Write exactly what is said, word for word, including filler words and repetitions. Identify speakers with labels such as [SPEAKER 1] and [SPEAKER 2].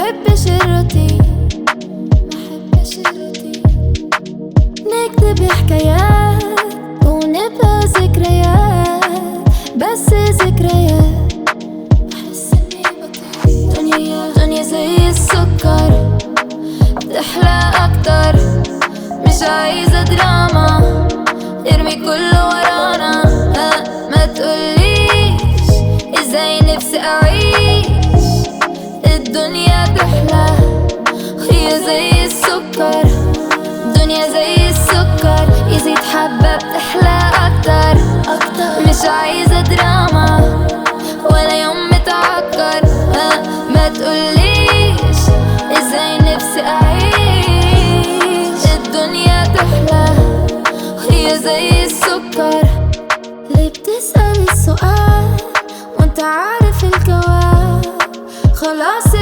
[SPEAKER 1] محبش الروتين، محبش الروتين. نكتب حكايات ونبقى ذكريات، بس ذكريات. بحس اني بطير. دنيا دنيا زي السكر بتحلى اكتر، مش عايزة دراما، ارمي كله ورانا. ها ما تقوليش ازاي نفسي اعيش الدنيا تحلى، هي زي السكر. دنيا زي السكر يزيد حبة بتحلى اكتر اكتر، مش عايزة دراما ولا يوم متعكر. ها ما تقوليش ازاي نفسي اعيش الدنيا تحلى، هي زي السكر. ليه بتسأل السؤال وانت عارف الجواب؟ خلاص